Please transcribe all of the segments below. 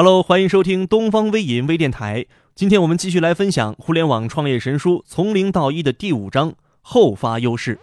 Hello， 欢迎收听东方微银微电台。今天我们继续来分享互联网创业神书从零到一的第5章后发优势。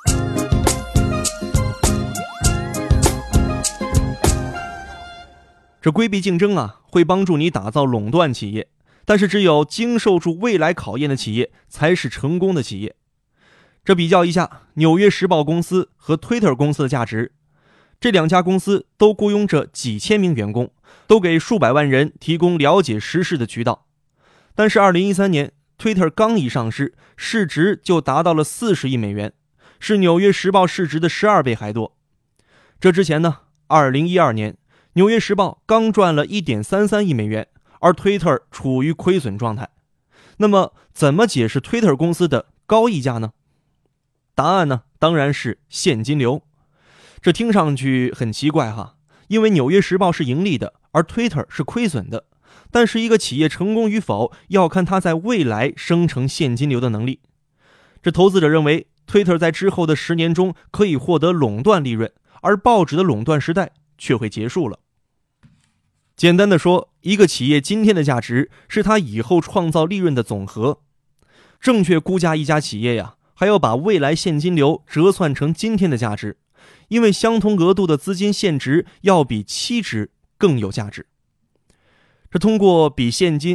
这规避竞争会帮助你打造垄断企业，但是只有经受住未来考验的企业才是成功的企业。这比较一下纽约时报公司和 Twitter 公司的价值，这2家公司都雇佣着几千名员工，都给数百万人提供了解时事的渠道。但是2013年 Twitter 刚一上市，市值就达到了40亿美元，是纽约时报市值的12倍还多。这之前呢，2012年纽约时报刚赚了 1.33 亿美元，而 Twitter 处于亏损状态。那么怎么解释 Twitter 公司的高溢价呢？答案呢，当然是现金流。这听上去很奇怪哈，因为纽约时报是盈利的，而 Twitter 是亏损的。但是一个企业成功与否，要看它在未来生成现金流的能力。这投资者认为 Twitter 在之后的10年中可以获得垄断利润，而报纸的垄断时代却会结束了。简单的说，一个企业今天的价值是它以后创造利润的总和。正确估价一家企业还要把未来现金流折算成今天的价值，因为相同额度的资金现值要比期值更有价值。这通过比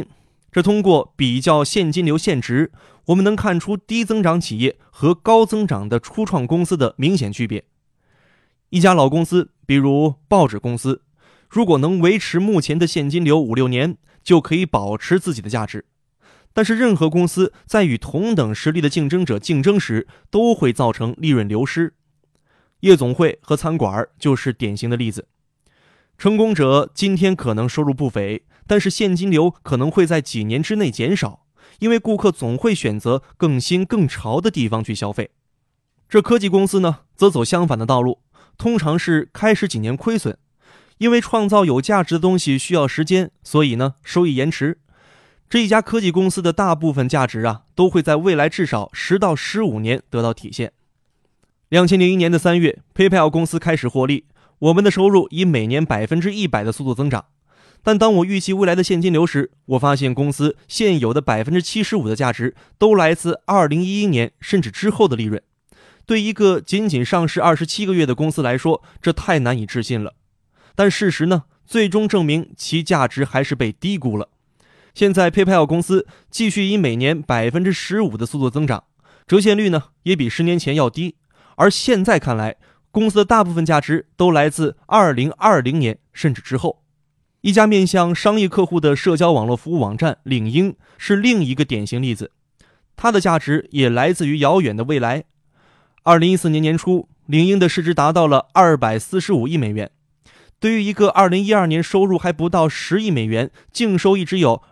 较现金流现值，我们能看出低增长企业和高增长的初创公司的明显区别。一家老公司，比如报纸公司，如果能维持目前的现金流5-6年，就可以保持自己的价值。但是任何公司在与同等实力的竞争者竞争时，都会造成利润流失。夜总会和餐馆就是典型的例子。成功者今天可能收入不菲，但是现金流可能会在几年之内减少，因为顾客总会选择更新更潮的地方去消费。这科技公司呢，则走相反的道路，通常是开始几年亏损，因为创造有价值的东西需要时间，所以呢，收益延迟。这一家科技公司的大部分价值都会在未来至少10到15年得到体现。2001年的3月 PayPal 公司开始获利，我们的收入以每年100%的速度增长。但当我预计未来的现金流时，我发现公司现有的75%的价值都来自2011年甚至之后的利润。对一个仅仅上市27个月的公司来说，这太难以置信了。但事实呢，最终证明其价值还是被低估了。现在 PayPal 公司继续以每年15%的速度增长，折现率呢也比10年前要低。而现在看来，公司的大部分价值都来自2020年甚至之后。一家面向商业客户的社交网络服务网站领英是另一个典型例子，它的价值也来自于遥远的未来。2014年年初，领英的市值达到了245亿美元。对于一个2012年收入还不到10亿美元，净收益只有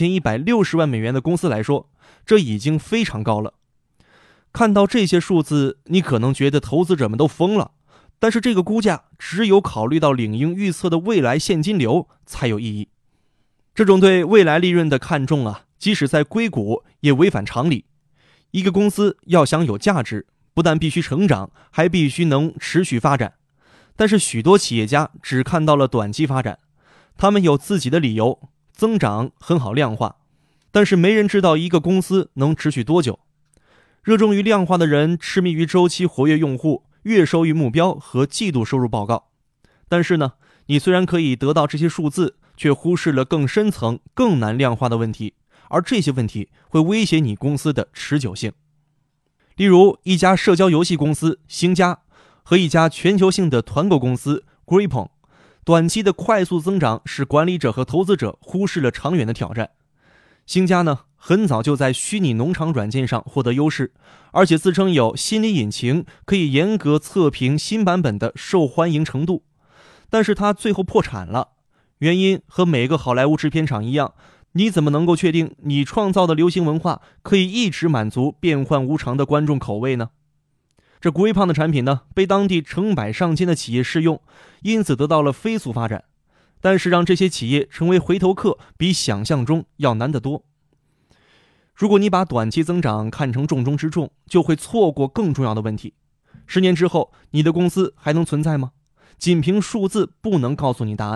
2160万美元的公司来说，这已经非常高了。看到这些数字，你可能觉得投资者们都疯了，但是这个估价只有考虑到领英预测的未来现金流才有意义。这种对未来利润的看重即使在硅谷也违反常理。一个公司要想有价值，不但必须成长，还必须能持续发展。但是许多企业家只看到了短期发展，他们有自己的理由，增长很好量化，但是没人知道一个公司能持续多久。热衷于量化的人痴迷于周期活跃用户、月收益目标和季度收入报告。但是呢，你虽然可以得到这些数字，却忽视了更深层、更难量化的问题，而这些问题会威胁你公司的持久性。例如，一家社交游戏公司星家和一家全球性的团购公司 Groupon， 短期的快速增长使管理者和投资者忽视了长远的挑战。星家呢，很早就在虚拟农场软件上获得优势，而且自称有心理引擎，可以严格测评新版本的受欢迎程度。但是它最后破产了，原因和每个好莱坞制片厂一样，你怎么能够确定你创造的流行文化可以一直满足变幻无常的观众口味呢？这Groupon的产品呢，被当地成百上千的企业试用，因此得到了飞速发展。但是让这些企业成为回头客，比想象中要难得多。如果你把短期增长看成重中之重，就会错过更重要的问题。10年之后，你的公司还能存在吗？仅凭数字不能告诉你答案。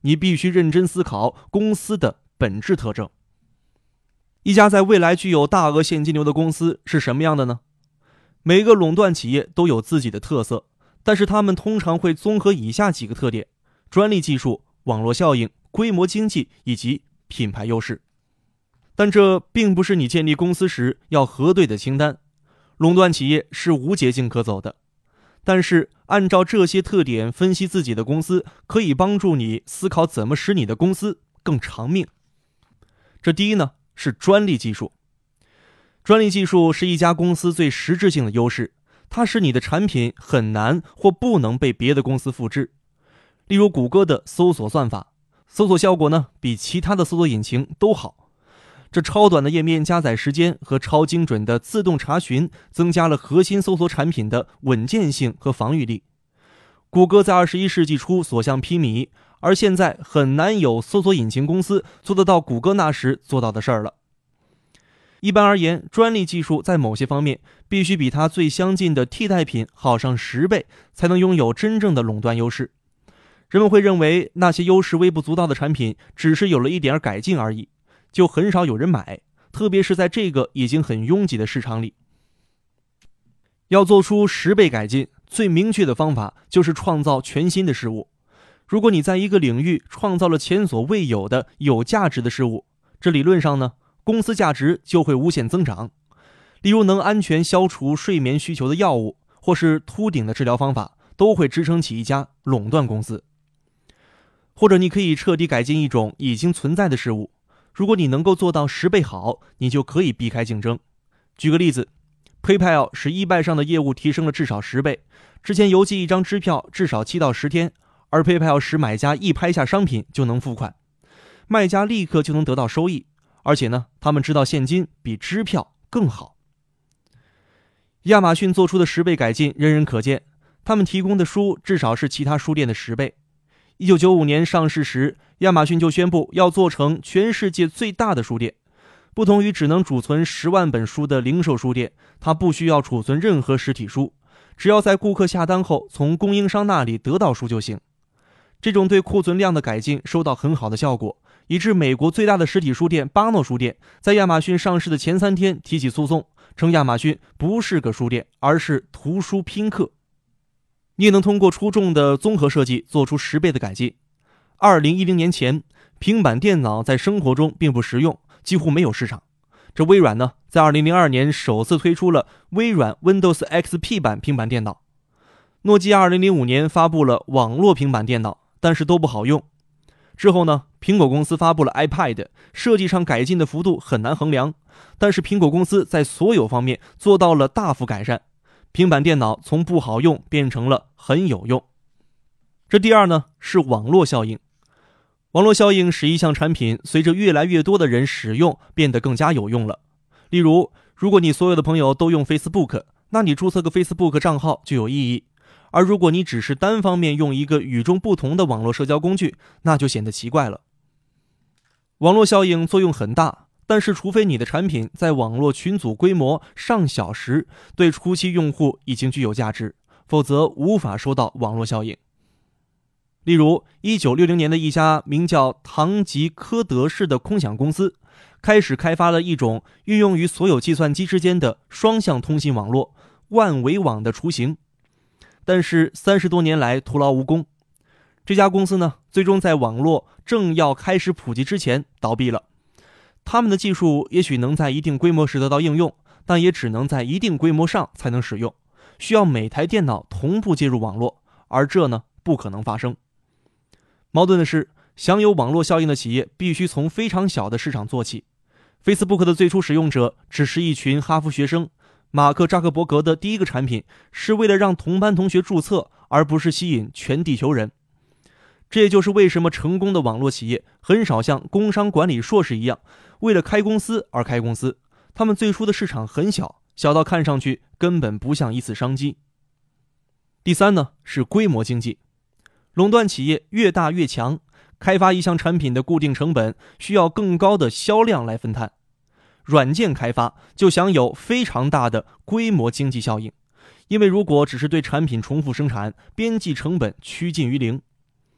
你必须认真思考公司的本质特征。一家在未来具有大额现金流的公司是什么样的呢？每个垄断企业都有自己的特色，但是他们通常会综合以下几个特点：专利技术、网络效应、规模经济以及品牌优势。但这并不是你建立公司时要核对的清单。垄断企业是无捷径可走的，但是按照这些特点分析自己的公司，可以帮助你思考怎么使你的公司更长命。这第一呢，是专利技术。专利技术是一家公司最实质性的优势，它使你的产品很难或不能被别的公司复制。例如谷歌的搜索算法，搜索效果呢比其他的搜索引擎都好。这超短的页面加载时间和超精准的自动查询，增加了核心搜索产品的稳健性和防御力。谷歌在21世纪初所向披靡，而现在很难有搜索引擎公司做得到谷歌那时做到的事儿了。一般而言，专利技术在某些方面必须比它最相近的替代品好上10倍，才能拥有真正的垄断优势。人们会认为那些优势微不足道的产品只是有了一点改进而已，就很少有人买，特别是在这个已经很拥挤的市场里。要做出10倍改进，最明确的方法就是创造全新的事物。如果你在一个领域创造了前所未有的有价值的事物，这理论上呢，公司价值就会无限增长。例如能安全消除睡眠需求的药物，或是秃顶的治疗方法，都会支撑起一家垄断公司。或者你可以彻底改进一种已经存在的事物，如果你能够做到10倍好，你就可以避开竞争。举个例子， PayPal 使eBay 上的业务提升了至少10倍，之前邮寄一张支票至少7到10天，而 PayPal 使买家一拍下商品就能付款，卖家立刻就能得到收益，而且呢，他们知道现金比支票更好。亚马逊做出的10倍改进人人可见，他们提供的书至少是其他书店的10倍。1995年上市时，亚马逊就宣布要做成全世界最大的书店。不同于只能储存10万本书的零售书店，它不需要储存任何实体书，只要在顾客下单后从供应商那里得到书就行。这种对库存量的改进收到很好的效果，以致美国最大的实体书店巴诺书店在亚马逊上市的前3天提起诉讼，称亚马逊不是个书店，而是图书拼客。你也能通过出众的综合设计做出10倍的改进。2010年前，平板电脑在生活中并不实用，几乎没有市场。这微软呢，在2002年首次推出了微软 Windows XP 版平板电脑。诺基亚2005年发布了网络平板电脑，但是都不好用。之后呢，苹果公司发布了 iPad， 设计上改进的幅度很难衡量，但是苹果公司在所有方面做到了大幅改善。平板电脑从不好用变成了很有用。这第二呢，是网络效应。网络效应使一项产品随着越来越多的人使用变得更加有用了。例如，如果你所有的朋友都用 Facebook， 那你注册个 Facebook 账号就有意义。而如果你只是单方面用一个与众不同的网络社交工具，那就显得奇怪了。网络效应作用很大，但是除非你的产品在网络群组规模上小时对初期用户已经具有价值，否则无法收到网络效应。例如1960年的一家名叫唐吉诃德市的空想公司开始开发了一种运用于所有计算机之间的双向通信网络万维网的雏形，但是30多年来徒劳无功。这家公司呢，最终在网络正要开始普及之前倒闭了。他们的技术也许能在一定规模时得到应用，但也只能在一定规模上才能使用，需要每台电脑同步接入网络，而这呢，不可能发生。矛盾的是，享有网络效应的企业必须从非常小的市场做起。Facebook 的最初使用者只是一群哈佛学生，马克扎克伯格的第一个产品是为了让同班同学注册，而不是吸引全地球人。这也就是为什么成功的网络企业很少像工商管理硕士一样，为了开公司而开公司。他们最初的市场很小，小到看上去根本不像一次商机。第三呢，是规模经济。垄断企业越大越强，开发一项产品的固定成本需要更高的销量来分摊。软件开发就享有非常大的规模经济效应，因为如果只是对产品重复生产，边际成本趋近于零。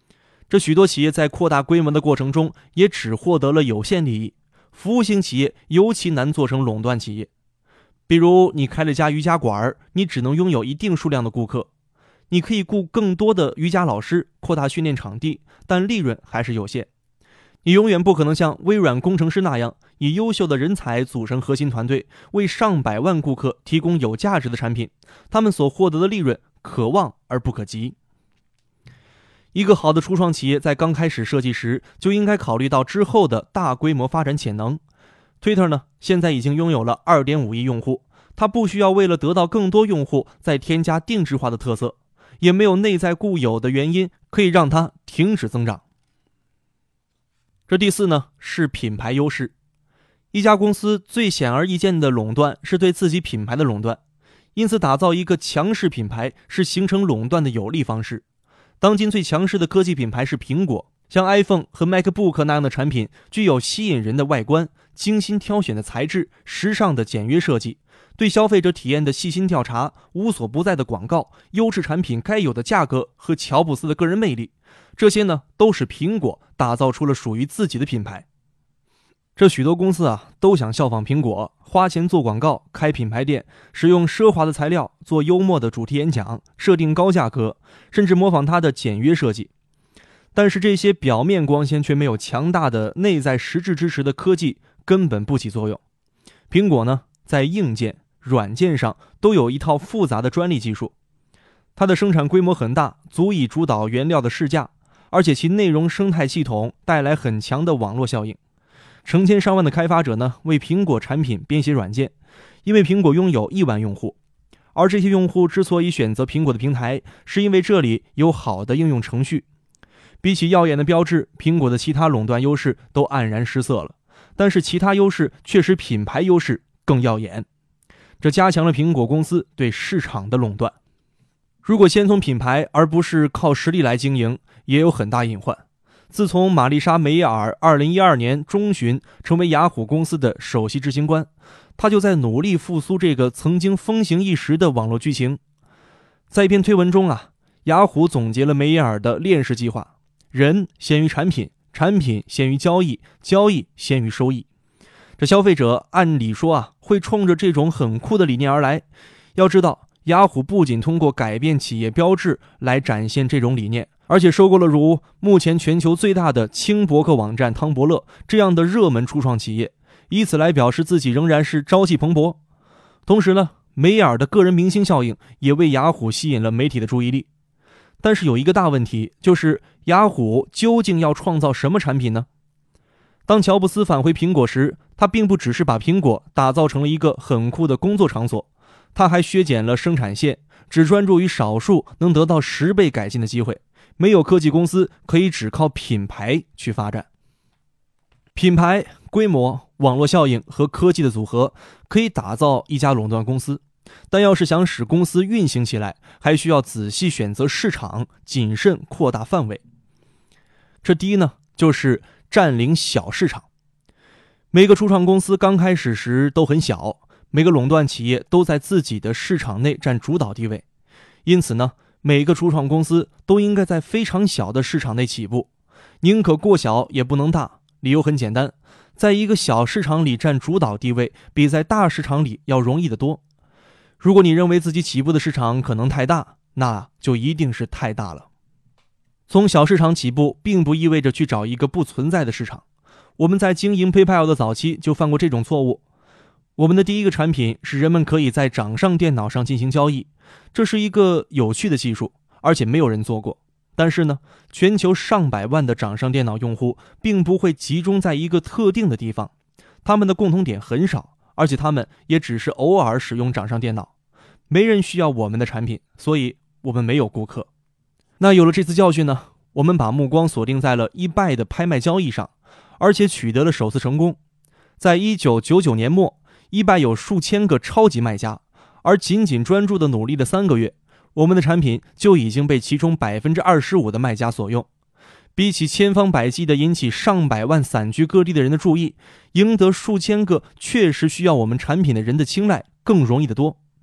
这许多企业在扩大规模的过程中也只获得了有限利益，服务型企业尤其难做成垄断企业。比如你开了家瑜伽馆，你只能拥有一定数量的顾客，你可以雇更多的瑜伽老师，扩大训练场地，但利润还是有限。你永远不可能像微软工程师那样，以优秀的人才组成核心团队，为上百万顾客提供有价值的产品，他们所获得的利润可望而不可及。一个好的初创企业在刚开始设计时，就应该考虑到之后的大规模发展潜能。Twitter 呢，现在已经拥有了 2.5 亿用户，它不需要为了得到更多用户再添加定制化的特色，也没有内在固有的原因可以让它停止增长。这第四呢，是品牌优势。一家公司最显而易见的垄断是对自己品牌的垄断，因此打造一个强势品牌是形成垄断的有力方式。当今最强势的科技品牌是苹果，像 iPhone 和 MacBook 那样的产品具有吸引人的外观、精心挑选的材质、时尚的简约设计，对消费者体验的细心调查、无所不在的广告、优质产品该有的价格和乔布斯的个人魅力，这些呢都使苹果打造出了属于自己的品牌。这许多公司都想效仿苹果，花钱做广告、开品牌店，使用奢华的材料，做幽默的主题演讲，设定高价格，甚至模仿它的简约设计。但是这些表面光鲜却没有强大的内在实质支持的科技根本不起作用。苹果呢，在硬件、软件上都有一套复杂的专利技术，它的生产规模很大，足以主导原料的市价，而且其内容生态系统带来很强的网络效应。成千上万的开发者呢，为苹果产品编写软件，因为苹果拥有1万用户。而这些用户之所以选择苹果的平台，是因为这里有好的应用程序。比起耀眼的标志，苹果的其他垄断优势都黯然失色了，但是其他优势却使品牌优势更耀眼，这加强了苹果公司对市场的垄断。如果先从品牌而不是靠实力来经营，也有很大隐患。自从玛丽莎·梅耶尔2012年中旬成为雅虎公司的首席执行官，他就在努力复苏这个曾经风行一时的网络剧情。在一篇推文中雅虎总结了梅耶尔的链式计划：人先于产品，产品先于交易，交易先于收益。这消费者按理说会冲着这种很酷的理念而来。要知道，雅虎不仅通过改变企业标志来展现这种理念，而且收购了如目前全球最大的轻博客网站汤伯乐这样的热门初创企业，以此来表示自己仍然是朝气蓬勃。同时呢，梅耶尔的个人明星效应也为雅虎吸引了媒体的注意力。但是有一个大问题，就是雅虎究竟要创造什么产品呢？当乔布斯返回苹果时，他并不只是把苹果打造成了一个很酷的工作场所，他还削减了生产线，只专注于少数能得到10倍改进的机会。没有科技公司可以只靠品牌去发展。品牌、规模、网络效应和科技的组合可以打造一家垄断公司，但要是想使公司运行起来，还需要仔细选择市场，谨慎扩大范围。这第一呢，就是占领小市场。每个初创公司刚开始时都很小，每个垄断企业都在自己的市场内占主导地位，因此呢，每个初创公司都应该在非常小的市场内起步，宁可过小也不能大。理由很简单，在一个小市场里占主导地位，比在大市场里要容易得多。如果你认为自己起步的市场可能太大，那就一定是太大了。从小市场起步，并不意味着去找一个不存在的市场。我们在经营 PayPal 的早期就犯过这种错误。我们的第一个产品是人们可以在掌上电脑上进行交易，这是一个有趣的技术，而且没有人做过。但是呢，全球上百万的掌上电脑用户并不会集中在一个特定的地方，他们的共同点很少，而且他们也只是偶尔使用掌上电脑。没人需要我们的产品，所以我们没有顾客。那有了这次教训呢，我们把目光锁定在了eBay的拍卖交易上，而且取得了首次成功。在1999年末，eBay有数千个超级卖家，而仅仅专注的努力了3个月，我们的产品就已经被其中 25% 的卖家所用。比起千方百计地引起上百万散居各地的人的注意，赢得数千个确实需要我们产品的人的青睐更容易得多。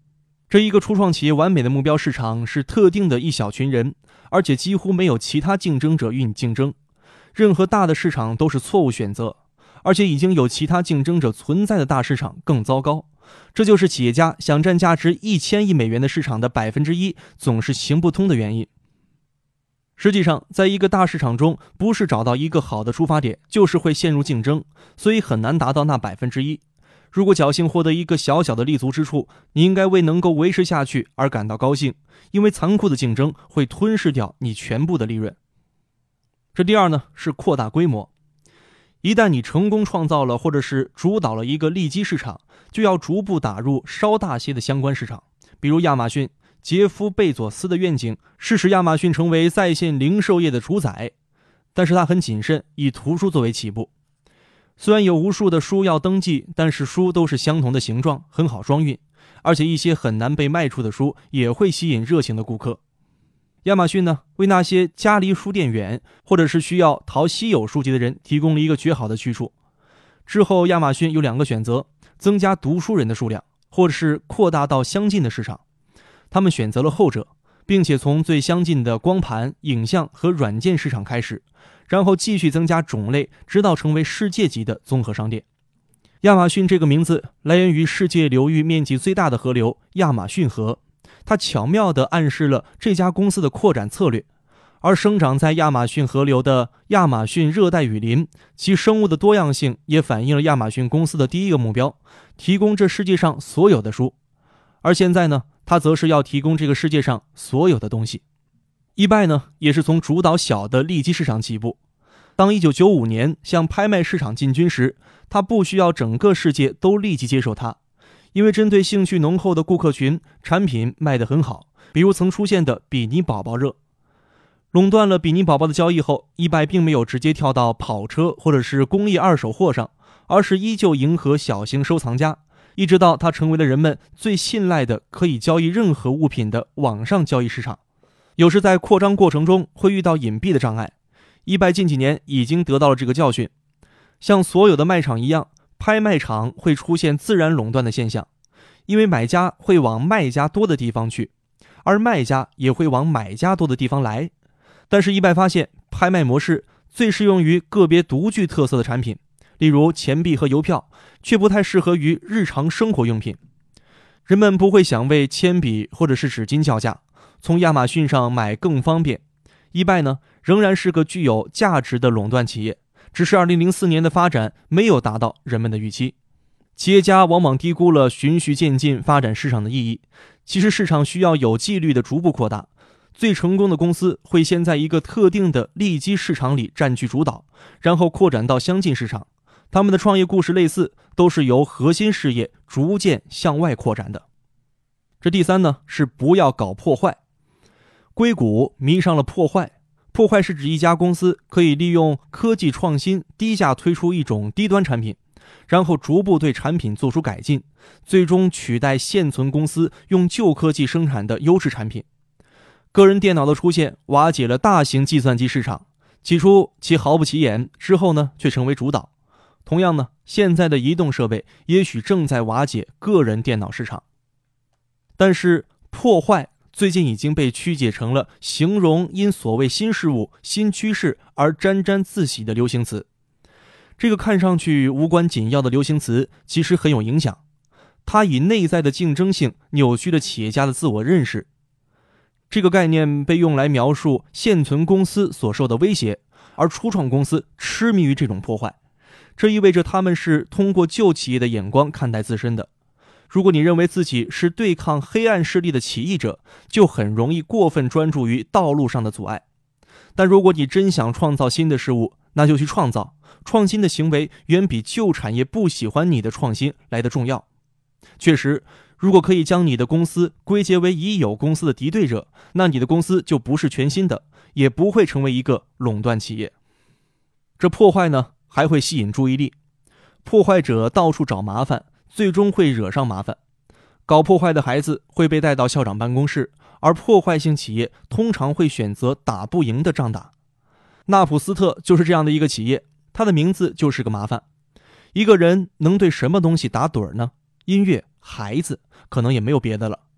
这一个初创企业完美的目标市场是特定的一小群人，而且几乎没有其他竞争者与你竞争。任何大的市场都是错误选择，而且已经有其他竞争者存在的大市场更糟糕。这就是企业家想占价值1000亿美元的市场的1%总是行不通的原因。实际上，在一个大市场中，不是找到一个好的出发点，就是会陷入竞争，所以很难达到那1%。如果侥幸获得一个小小的立足之处，你应该为能够维持下去而感到高兴，因为残酷的竞争会吞噬掉你全部的利润。这第二呢，是扩大规模。一旦你成功创造了或者是主导了一个利基市场，就要逐步打入稍大些的相关市场。比如亚马逊，杰夫·贝佐斯的愿景是使亚马逊成为在线零售业的主宰，但是他很谨慎，以图书作为起步。虽然有无数的书要登记，但是书都是相同的形状，很好装运，而且一些很难被卖出的书也会吸引热情的顾客。亚马逊呢，为那些家离书店远或者是需要淘稀有书籍的人提供了一个绝好的去处。之后亚马逊有2个选择，增加读书人的数量，或者是扩大到相近的市场。他们选择了后者，并且从最相近的光盘、影像和软件市场开始，然后继续增加种类，直到成为世界级的综合商店。亚马逊这个名字来源于世界流域面积最大的河流亚马逊河，它巧妙地暗示了这家公司的扩展策略。而生长在亚马逊河流的亚马逊热带雨林，其生物的多样性也反映了亚马逊公司的第一个目标，提供这世界上所有的书。而现在呢，它则是要提供这个世界上所有的东西。eBay 呢，也是从主导小的利基市场起步。当1995年向拍卖市场进军时，它不需要整个世界都立即接受它，因为针对兴趣浓厚的顾客群，产品卖得很好，比如曾出现的比尼宝宝热。垄断了比尼宝宝的交易后，eBay并没有直接跳到跑车或者是工业二手货上，而是依旧迎合小型收藏家，一直到它成为了人们最信赖的可以交易任何物品的网上交易市场。有时在扩张过程中会遇到隐蔽的障碍，eBay近几年已经得到了这个教训。像所有的卖场一样，拍卖场会出现自然垄断的现象，因为买家会往卖家多的地方去，而卖家也会往买家多的地方来。但是eBay发现，拍卖模式最适用于个别独具特色的产品，例如钱币和邮票，却不太适合于日常生活用品。人们不会想为铅笔或者是纸巾叫价，从亚马逊上买更方便。eBay呢，仍然是个具有价值的垄断企业，只是2004年的发展没有达到人们的预期。企业家往往低估了循序渐进发展市场的意义，其实市场需要有纪律的逐步扩大。最成功的公司会先在一个特定的利基市场里占据主导，然后扩展到相近市场。他们的创业故事类似，都是由核心事业逐渐向外扩展的。这第三呢，是不要搞破坏。硅谷迷上了破坏。破坏是指一家公司可以利用科技创新低价推出一种低端产品，然后逐步对产品做出改进，最终取代现存公司用旧科技生产的优质产品。个人电脑的出现瓦解了大型计算机市场，起初其毫不起眼，之后呢却成为主导。同样呢，现在的移动设备也许正在瓦解个人电脑市场。但是破坏最近已经被曲解成了形容因所谓新事物、新趋势而沾沾自喜的流行词。这个看上去无关紧要的流行词其实很有影响，它以内在的竞争性扭曲了企业家的自我认识。这个概念被用来描述现存公司所受的威胁，而初创公司痴迷于这种破坏。这意味着他们是通过旧企业的眼光看待自身的。如果你认为自己是对抗黑暗势力的起义者，就很容易过分专注于道路上的阻碍。但如果你真想创造新的事物，那就去创造。创新的行为远比旧产业不喜欢你的创新来得重要。确实，如果可以将你的公司归结为已有公司的敌对者，那你的公司就不是全新的，也不会成为一个垄断企业。这破坏呢，还会吸引注意力。破坏者到处找麻烦，最终会惹上麻烦。搞破坏的孩子会被带到校长办公室，而破坏性企业通常会选择打不赢的仗打。纳普斯特就是这样的一个企业，它的名字就是个麻烦。一个人能对什么东西打盹呢？音乐、孩子，可能也没有别的了。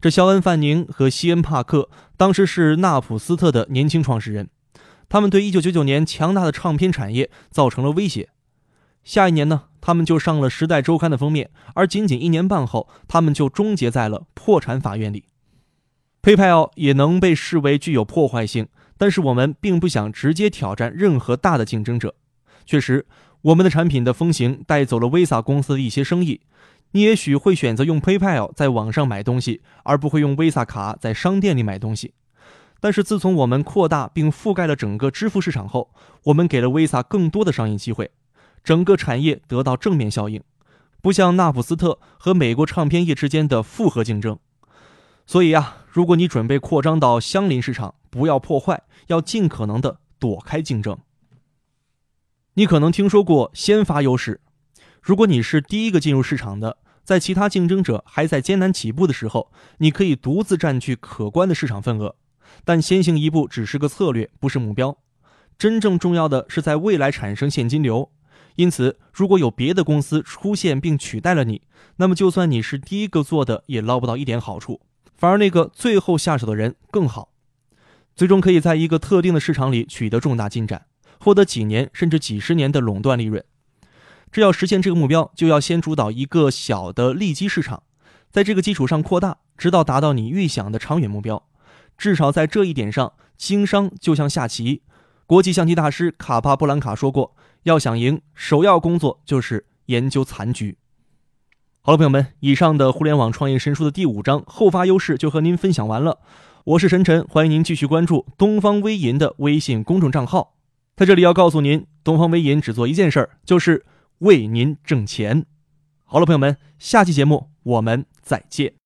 这肖恩·范宁和西恩·帕克当时是纳普斯特的年轻创始人，他们对1999年强大的唱片产业造成了威胁。下一年呢，他们就上了《时代周刊》的封面，而仅仅1年半后，他们就终结在了破产法院里。PayPal 也能被视为具有破坏性，但是我们并不想直接挑战任何大的竞争者。确实，我们的产品的风行带走了 Visa 公司的一些生意，你也许会选择用 PayPal 在网上买东西，而不会用 Visa 卡在商店里买东西。但是自从我们扩大并覆盖了整个支付市场后，我们给了 Visa 更多的商业机会，整个产业得到正面效应，不像纳普斯特和美国唱片业之间的复合竞争。所以如果你准备扩张到相邻市场，不要破坏，要尽可能的躲开竞争。你可能听说过先发优势，如果你是第一个进入市场的，在其他竞争者还在艰难起步的时候，你可以独自占据可观的市场份额，但先行一步只是个策略，不是目标。真正重要的是在未来产生现金流。因此，如果有别的公司出现并取代了你，那么就算你是第一个做的，也捞不到一点好处，反而那个最后下手的人更好。最终可以在一个特定的市场里取得重大进展，获得几年甚至几十年的垄断利润。这要实现这个目标，就要先主导一个小的利基市场，在这个基础上扩大，直到达到你预想的长远目标。至少在这一点上，经商就像下棋。国际象棋大师卡帕布兰卡说过，要想赢，首要工作就是研究残局。好了，朋友们，以上的互联网创业神书的第5章后发优势就和您分享完了。我是晨晨，欢迎您继续关注东方微银的微信公众账号。在这里要告诉您，东方微银只做一件事，就是为您挣钱。好了，朋友们，下期节目我们再见。